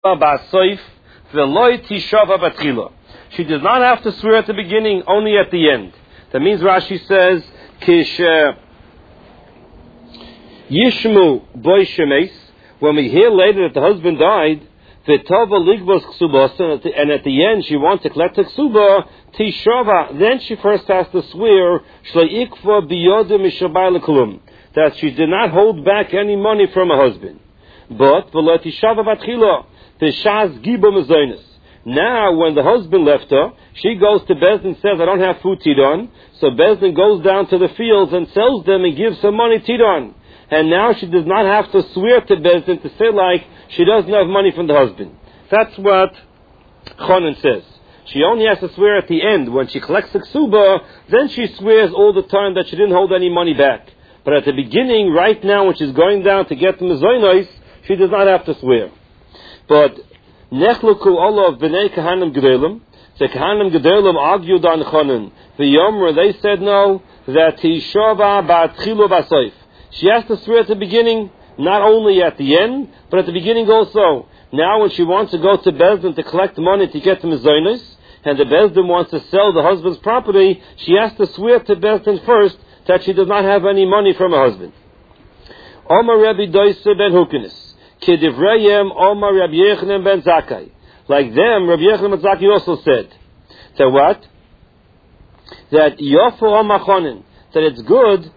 She does not have to swear at the beginning, only at the end. That means Rashi says, Kish Yishmu boy shemes, when we hear later that the husband died, and at the end she wants to collect the ksuba, Tishava, then she first has to swear that she did not hold back any money from her husband. But now when the husband left her, she goes to Bezdin and says, I don't have food tidon. So Bezdin goes down to the fields and sells them and gives some money tidon. And now she does not have to swear to Bezdin to say like she doesn't have money from the husband. That's what Chonan says. She only has to swear at the end. When she collects the ksuba, then she swears all the time that she didn't hold any money back. But at the beginning, right now, when she's going down to get the mezonos, she does not have to swear. But Nechluku Allah of Bnei Kahanim Gedolim, the Kahanim Gedolim argued on Chonan. The Yomer, they said no, that Tishava Ba'atchilu B'Soif. She has to swear at the beginning, not only at the end, but at the beginning also. Now when she wants to go to Bezdin to collect money to get the mezonos, and the Bezdin wants to sell the husband's property, she has to swear to Bezdin first that she does not have any money from her husband. Omar Rabbi Doisa ben Hukinis, Kidivrayim Omar Rabbi Yechanan ben Zakkai. Like them, Rabbi Yechanan ben Zakkai also said that what? That Yofu Omar Chonin, that it's good.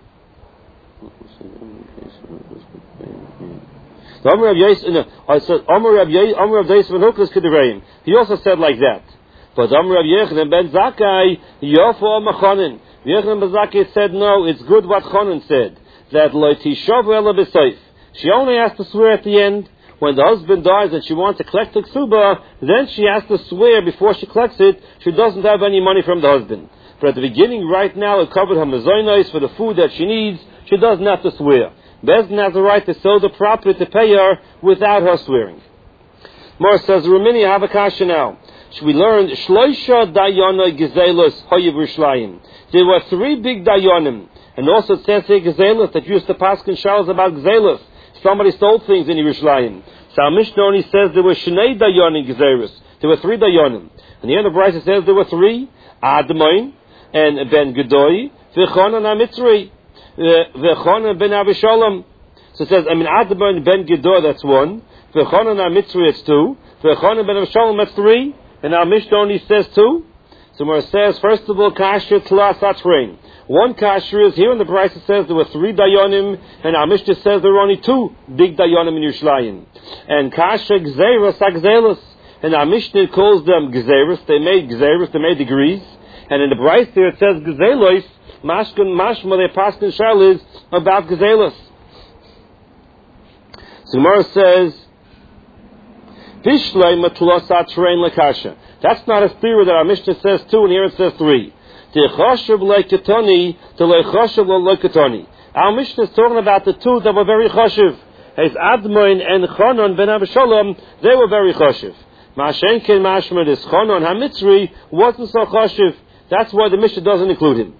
Omar Rabbi Doisa ben Hukinis Kidivrayim. He also said like that. But Omar Rabbi Yechanan ben Zakkai Yofu Omar Chonin. Yechanan ben Zakkai said no, it's good what Chonan said, that lo tishav ela b'soif. She only has to swear at the end. When the husband dies and she wants to collect the ksuba, then she has to swear before she collects it she doesn't have any money from the husband. But at the beginning, right now, it covered her mezonos for the food that she needs, she doesn't have to swear. Bezdin has the right to sell the property to pay her without her swearing. Mar says, Rumini, I have a kasha now. We learned Shloisha Dayana Gezelos Hoyev Rishlayim. There were 3 big Dayanim, and also it says here Gezelos that used to pass in Shalos about Gezelos. Somebody stole things in Yerushalayim. So our Mishnah only says there were Shnei Dayanim Gezelos. There were 3 Dayanim. And the end of Bryce says there were 3: Admoin and Ben Gedoi, V'chonan HaMitzri, V'chonan Ben Avishalom. So it says, Admoin Ben Gedoi, that's 1. V'chonan HaMitzri, it's 2. V'chonan Ben Avishalom, that's 3. And our Mishnah only says 2. So where it says, first of all, kasher tlas atrein. One kasher is here in the price. It says there were 3 dayanim, and our Mishnah says there were only 2 big dayanim in Yerushalayim. And kasher gzeros agzelos, and our Mishnah calls them gzeros. They made degrees. And in the price here it says gzelos. Mashma they passed in Charles about gzelos. So Gemara says, Vishlei matlos atrein lekasha. That's not a theory that our Mishnah says 2 and here it says 3. Our Mishnah is talking about the 2 that were very chashiv. As Admoin and Chonon ben Avishalom, they were very chashiv. Ma'ashenken mashma is Chonon HaMitzri wasn't so chashiv. That's why the Mishnah doesn't include him.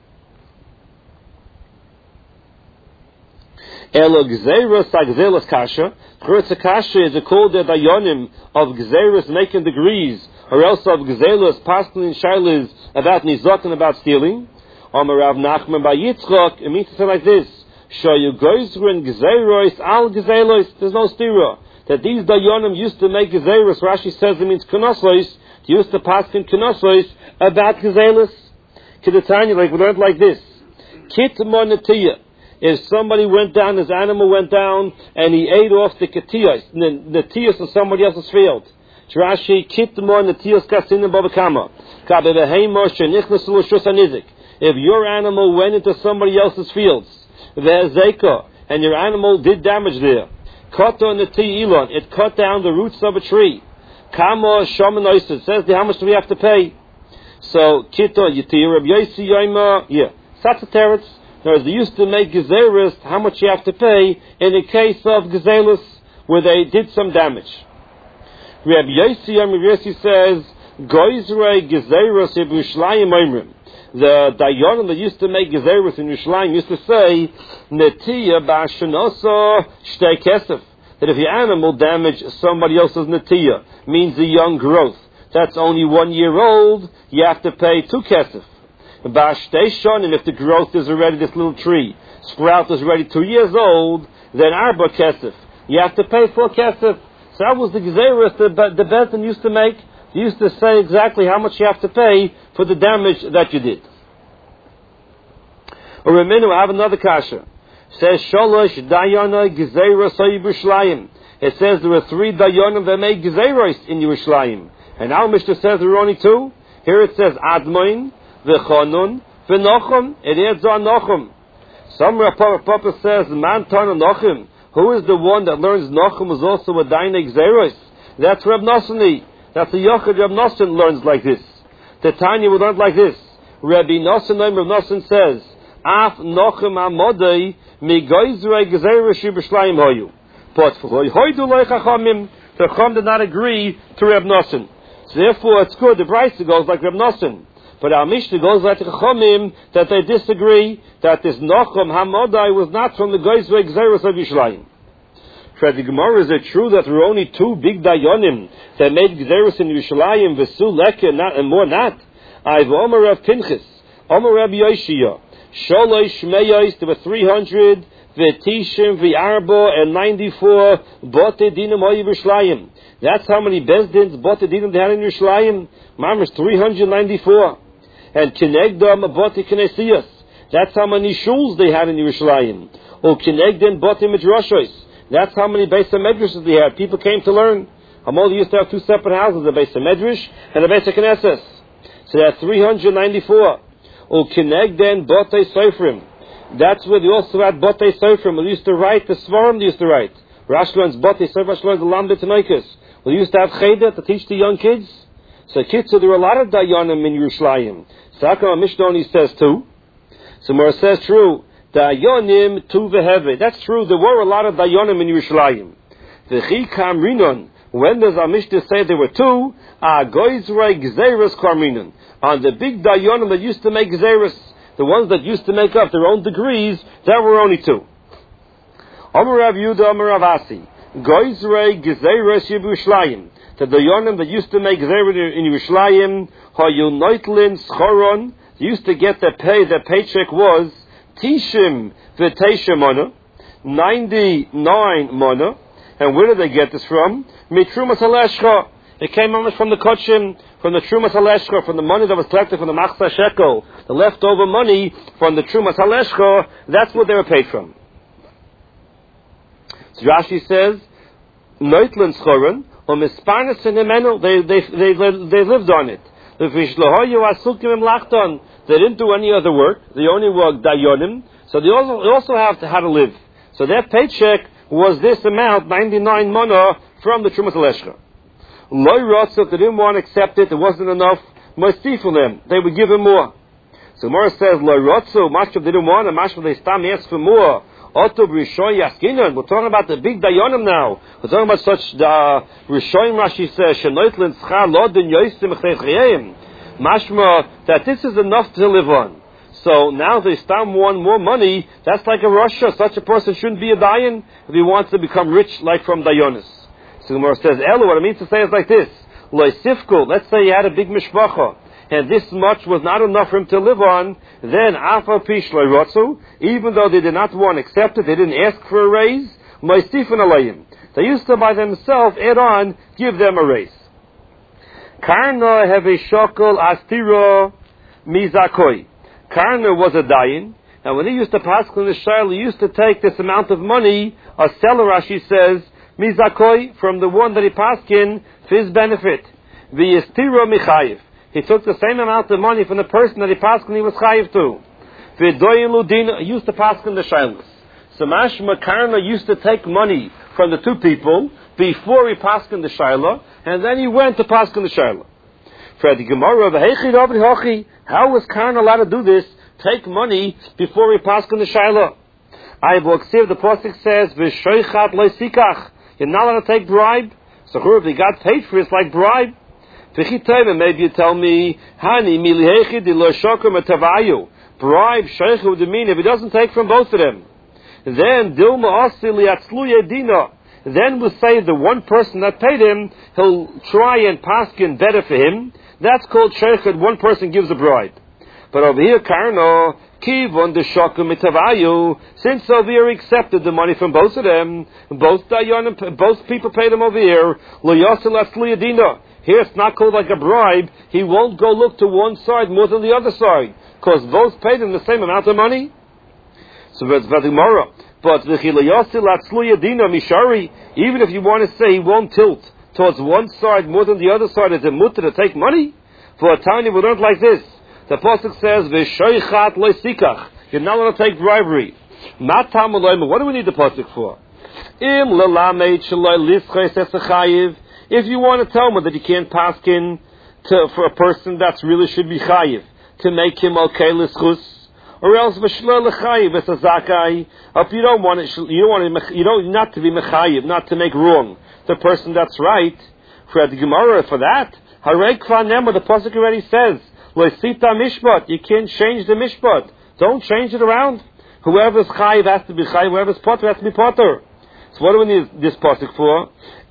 Elo Gzeirus Agzelos Kasha. Churtza Kasha is called the Dayanim of Gzeirus making degrees, or else of Gzeirus passing in Shailas about Nizok and about stealing. Amar Rav Nachman by Yitzchok, it means to say like this: Shoyu Goizrin Gzeiros al Gzeiros. There's no stira that these Dayanim used to make Gzeiros. Rashi says it means Knossos. Used to pass in Knossos about Gzeiros. Kedatanya, like we learned like this: Kit Monetiyah. If somebody went down, his animal went down, and he ate off the ketiyos, the tiyos of somebody else's field. Rashi kitmon the tiyos kasinim babakama. If your animal went into somebody else's fields, and your animal did damage there, it cut down the roots of a tree. Kama shamanois, it says how much do we have to pay? So kito yitir Rabbi Yosi Yoima, that's a teretz. They used to make gezeirus, how much you have to pay in the case of gezeirus where they did some damage. Rabbi Yossi says, Goizrei gezeirus in Yerushalayim oimrim. The Dayanim that used to make gezeirus in Yerushalayim used to say, Netiya ba'ashanosa shtei kesef. that if your animal damaged somebody else's natiyah, means the young growth, that's only 1 year old, you have to pay 2 kesef. And if the growth is already, this little tree, sprout is already 2 years old, then arba kesef. You have to pay 4 kesef. So that was the gezerah the Beis Din used to make. He used to say exactly how much you have to pay for the damage that you did. Or Raminu, I have another kasha. It says, Sholosh dayana gezerah soy Yerushalayim. It says there are 3 dayanim that make gezerahs in Yerushalayim. And our Mishnah says there are only 2. Here it says Admoin, V'chonun, V'nochum. It adds on Nochum. Some Papa says, Man Tana Nochum. Who is the one that learns Nochum is also a Daina Gzeros? That's Reb Nosson. That's a Yochid Reb Nosson learns like this. The Tanya would learn like this. Rabbi Nosson, Reb Nosson says, Af Nochum Amodei, Mi Goizrei Gzeros Yibishlayim Hoyu. But Hoydu Loi Chachamim, the Chacham did not agree to Reb Nosson. So therefore it's good, the Brisa goes like Reb Nosson. But our Mishnah goes like the Chachamim, that they disagree, that this Nochum Hamodai was not from the Goizrei Gzeros of Yishlayim. Fred the Gemara, is it true that there were only 2 big Dayanim that made Gzeros in Yishlayim, Vesu Leke, and more not? I've Omer Rav Pinchas, Omer Rav Yoshia, Sholosh Meyos, there were 300, V'tishim, V'arbo, and 94, Bote Dinim Hoy Yishlayim. That's how many Beis Dins Bote Dinim they had in Yishlayim. Mamash 394. And Kinegdam Bote Knesiyos. That's how many shuls they had in Yerushalayim. Or Kinegdam Bote Midrashos. That's how many Beis HaMedrashos they had. People came to learn. Hamol used to have 2 separate houses, a Beis HaMedrash and a Beis HaKnesses. So that's 394. Or Kinegdam Bote Sofrim. That's where they also had Bote Sofrim. They used to write, the Svarim they used to write. Rash learns Bote Sofrim, Rash learns the Lamdet Tanoikas. They used to have Cheder to teach the young kids. So there were a lot of Dayanim in Yerushalayim. Sakam Mishnah only says 2. So Mora says true. Dayanim tu veheve. That's true. There were a lot of Dayanim in Yerushalayim. V'chi kamrinon. When does our Mishnah say there were 2? Goizrei gzeres kamrinon. On the big Dayanim that used to make gzeres, the ones that used to make up their own degrees, there were only 2. Amar Rav Yehuda, Amar Rav Asi. Goizrei gzeres Yerushalayim. The Dayanim that used to make Gzeirah in Yerushalayim, Hayu Noitlin Schoron, used to get their paycheck was Tishim V'Teisha Mana, 99 Mana. And where did they get this from? Mitrumas Haleshcha. It came almost from the Kotshim, from the Trumas Haleshcha, from the money that was collected from the Machzah Shekel, the leftover money from the Trumas Haleshcha. That's what they were paid from. So Rashi says, Noitlin Schoron. They lived on it. They didn't do any other work. They only worked dayonim. So they also have to how to live. So their paycheck was this amount, 99 mana, from the Trumas Haleshcha. Loy Rotz, if they didn't want to accept it, it wasn't enough. Mostif them, they would give him more. So Mora says, Loy Rotz, much of they didn't want, and much of they stam asked for more. We're talking about the big Dayanim now. We're talking about such Rishoyim, Rashi says, Shenoitlin Schar Lodin Yoisim Chayim. Mashma, that this is enough to live on. So now they start want more money. That's like a Russia. Such a person shouldn't be a Dayan if he wants to become rich like from Dayonis. So the Gemara says, Elo, what it means to say is like this. Loisifko, let's say he had a big mishpacha, and this much was not enough for him to live on, then Afa Pish Loirotsu, even though they did not want to accept it, they didn't ask for a raise, Moistifan Alayim. They used to by themselves add on, give them a raise. Karna have a shokol astiro mizakoi. Karna was a dayan, and when he used to pass in the shayla, he used to take this amount of money, a seller, Rashi says, mizakoi, from the one that he passed in for his benefit. V'yistiro michayiv. He took the same amount of money from the person that he passed when he was chayiv to. V'doyin ludina, he used to pass in the shaylas. So Mashma Karna used to take money from the 2 people before he passed in the shayla, and then he went to pass in the shayla. For the Gemara, how was Karna allowed to do this? Take money before he passed in the shayla. I will accept the pasuk says, "V'shoichat loisikach." You're not allowed to take bribe. So if he got paid for it, it's like bribe. Maybe you tell me, Hani milihechi di lo shokum etavayu. Bribe sheikh would mean if he doesn't take from both of them. Then Dilma Asi liatzlu yedina. then we'll say the one person that paid him, he'll try and paskin better for him. That's called sheikhad, one person gives a bribe. But over here, Karno, Kivon the Shokum Mitavayu, since over here he accepted the money from both of them, both people paid him over here, Lo Yosel Atzliyadina. Here it's not called like a bribe, he won't go look to one side more than the other side, because both paid him the same amount of money. So that's the Gemara. But even if you want to say he won't tilt towards one side more than the other side, is it mutter to take money? For a tiny we learned like this. The pasuk says, "V'shoichat loisikach." You're not allowed to take bribery. What do we need the pasuk for? If you want to tell me that you can't paskin for a person that really should be chayiv to make him okay l'schus. Or else v'shlo l'chayiv zakai. If you don't want it, you don't not to be mechayiv, not to make wrong the person that's right. For the Gemara, for that, harei kvar nema, the pasuk already says, loisita mishpat. You can't change the mishpat. Don't change it around. Whoever's chayiv has to be chayiv. Whoever's potter has to be potter. So what do we need this pasuk for?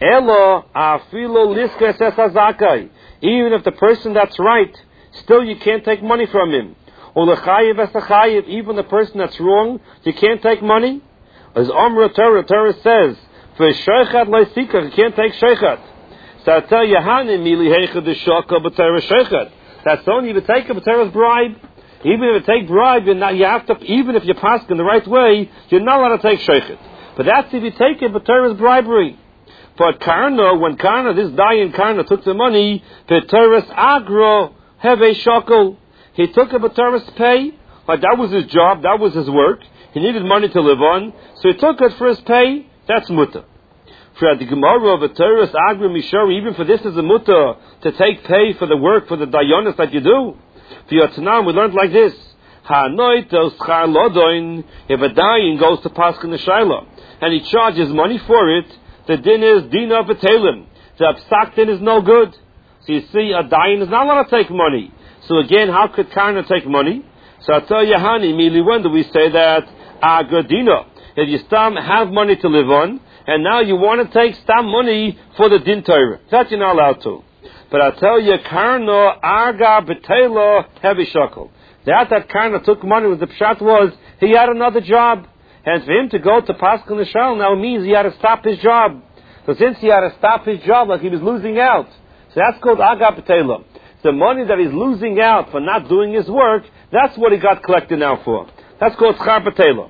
Elo afilo liskes es zakai. Even if the person that's right, still you can't take money from him. Or the chayiv as a chayiv, even the person that's wrong, you can't take money. As Amra Torah says, for sheichat loisikach, you can't take sheichat. So I tell you, Hanim mili heichad the shaka b'Torah sheichat. That's only if you take a b'Torah's bribe. Even if you take bribe, you have to. Even if you pass in the right way, you're not allowed to take sheichat. But that's if you take it b'Torah's bribery. But Karna, when Karna, this Dayan Karna took the money, b'Torah's agro have a shakel. He took a b'Torah's pay, like that was his job, that was his work. He needed money to live on, so he took it for his pay. That's mutter. For the Gemara of b'Torah's agro mishori, even for this is a mutter to take pay for the work for the dayanis that you do. For your Tanam, we learned like this: Hanoitos schar lodoin. If a dayan goes to Pascha Neshayla and he charges money for it, the din is dina v'telim. The psak din is no good. So you see, a dayan is not allowed to take money. So again, how could Karna take money? So I tell you, Hani, immediately when do we say that? Agadina. If you stam have money to live on, and now you want to take stam money for the din Torah, that you're not allowed to. But I tell you, Karna arga betela heavy shakel. That Karna took money, the pshat was he had another job, and for him to go to Paschal Nishal now means he had to stop his job. So since he had to stop his job, like he was losing out, so that's called arga betela. The money that he's losing out for not doing his work, that's what he got collected now for. That's called schar betela.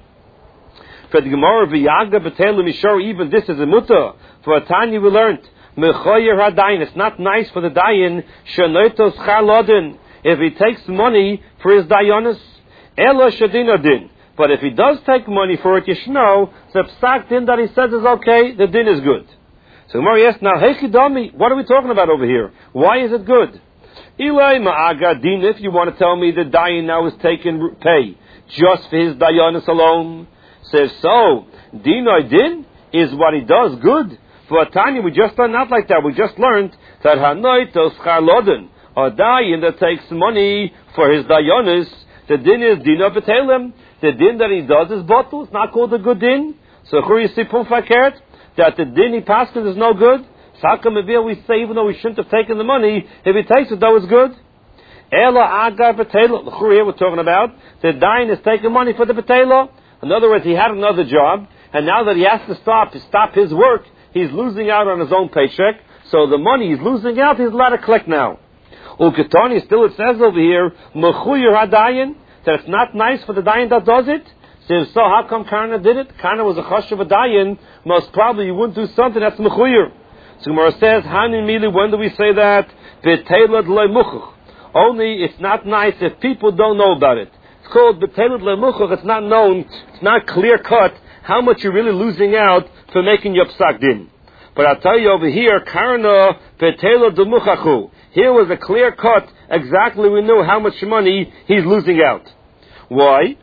For the Gemara v'yaga betela mishor, even this is a mutter. For a Tanya we learned, mechoyer hadayin. It's not nice for the dayan shenoito schar lodin if he takes money for his dayanis. Elo shadina din. But if he does take money for it, you should know the psak din that he says is okay. The din is good. So Gemara asks now, hey chidami, what are we talking about over here? Why is it good? Ilay ma'aga din, if you want to tell me the dayan now is taking pay just for his dayanis alone, says so, dinoi din is what he does good. For Tanya, we just learned not like that. We just learned that hanoitos schar loden, a dayan that takes money for his dayanis, the din is din of betelim. The din that he does is bottle. It's not called a good din. So who you see pum fakert that the din he passes is no good. We say even though we shouldn't have taken the money, if he takes it though it's good. Ela agar betela. Here we're talking about the dayan is taking money for the betela. In other words, he had another job, and now that he has to stop his work, he's losing out on his own paycheck. So the money he's losing out, he's allowed to collect now. Uketani, still it says over here, mechuyur hadayan, that it's not nice for the dayan that does it. So how come Karna did it? Karna was a chashuv a dayan. Most probably you wouldn't do something that's mechuyur. So Gemara says, Hanin mili, when do we say that? Betelad lemuchuch. Only it's not nice if people don't know about it. It's called betelad lemuchuch. It's not known. It's not clear cut how much you're really losing out for making your psak din. But I'll tell you over here, Karna betelad lemuchachu. Here was a clear cut. Exactly, we knew how much money he's losing out. Why?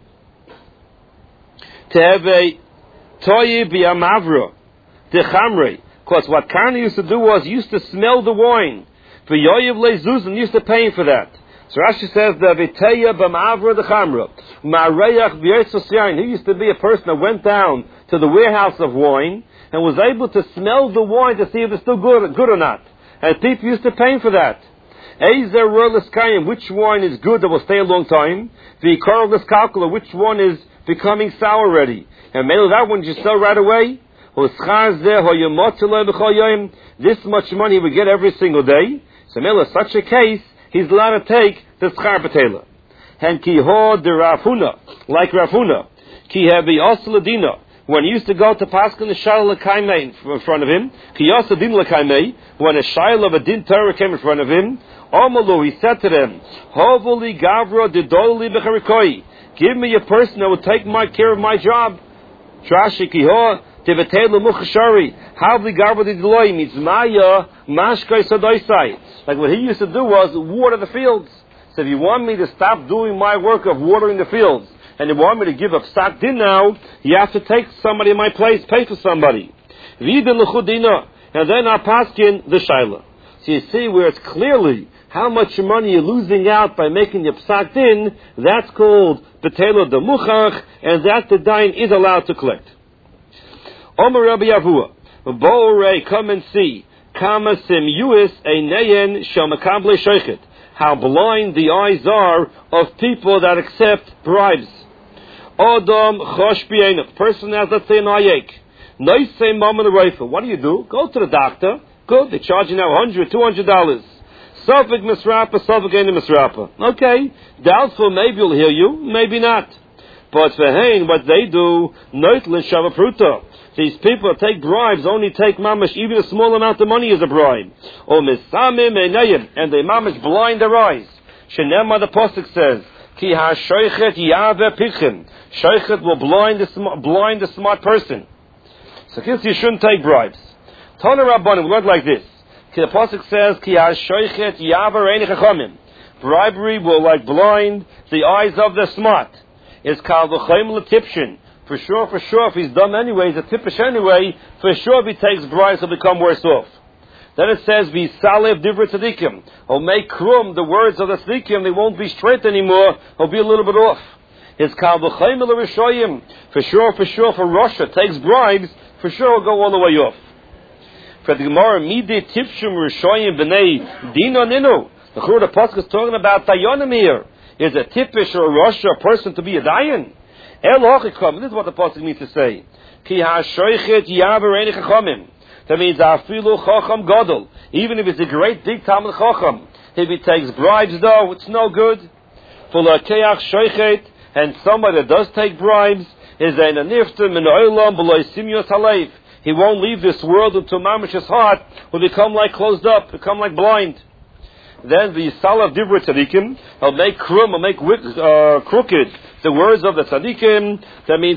To have a toyi b'yamavra dechamrei. Because what Karna used to do was, he used to smell the wine. For Yoyev Lezuzim used to pay him for that. So Rashi says, the Viteya b'mavra dechamra. Ma'areyach b'yetzus yain. He used to be a person that went down to to the warehouse of wine and was able to smell the wine to see if it's still good or not. And people used to pay for that. Which wine is good that will stay a long time? Which one is becoming sour already? And maybe that one you sell right away. This much money we get every single day. So in such a case, he's allowed to take the schar betela. And kiho de Rafuna, like Rafuna. Kihebi osladina. When he used to go to Paskin the Shaila Lakaimei in front of him, Kiyasa Din Lakaimei, when a Shaila of a Din Torah came in front of him, Omalu, he said to them, Hovuli Gavra Didoli Becharikoi, give me a person that will take care of my job. Trashi Kiho, Tivetelu Mukhashari, Havli Gavra Didoloi, means Maya, Mashkai Sadoisai. Like what he used to do was water the fields. So if you want me to stop doing my work of watering the fields, and you want me to give up psak din now, you have to take somebody in my place, pay for somebody. And then I paskin the shaila. So you see where it's clearly how much money you're losing out by making your psak din, that's called betelo de muchach, and that the dain is allowed to collect. Omer Rabbi Yavua, Bo'orei, come and see, kama sim yuis eineyen shel makable shoichet, how blind the eyes are of people that accept bribes. Adam chosh b'einach, person has, let's say, an ayek. Nice say mom and a rifle. What do? Go to the doctor. Good, they charge you now $100, $200. Suffolk misrapa, Suffolk ain't a misrapa. Okay, doubtful, maybe you'll hear you, maybe not. But for Hain, what they do, noitlin shavapruta. These people take bribes, only take mamash, even a small amount of money is a bribe. Or misamim einayim, and they mamash blind their eyes. Shenema, the pasuk says, Ki ha-shoichet yave pichim. Shoichet will blind the smart person. So kids, you shouldn't take bribes. Tana Rabbanim, we learned like this. The pasuk says, Ki ha-shoichet yave reini chachamim. Bribery will like blind the eyes of the smart. It's called l'chaim l'tipshin. For sure, if he's dumb anyway, he's a tippish anyway, for sure if he takes bribes, he'll become worse off. Then it says, V'salev divra tzadikim. He'll make krum, the words of the tzadikim, they won't be straight anymore, he'll be a little bit off. It's called l'chaim l'rishoyim. For sure, for Russia takes bribes, for sure he'll go all the way off. For the Gemara, Midi tipshim rishoyim b'nei dino ninu. The Chur Pasuk is talking about dayanim here. Is a tippish or a Russia a person to be a dayan? This is what the pasuk means to say. Ki ha-shoichet yaver reini chachamim. That means afilu chacham gadol. Even if it's a great big talmid chacham, if he takes bribes though, it's no good. For l'keach shoichet, and somebody that does take bribes is a nifter min olam b'lo simyos halev. He won't leave this world until mamash's heart will become like closed up, become like blind. Then the salav divra tzadikim, he'll make krum, he'll make crooked the words of the tzadikim. That means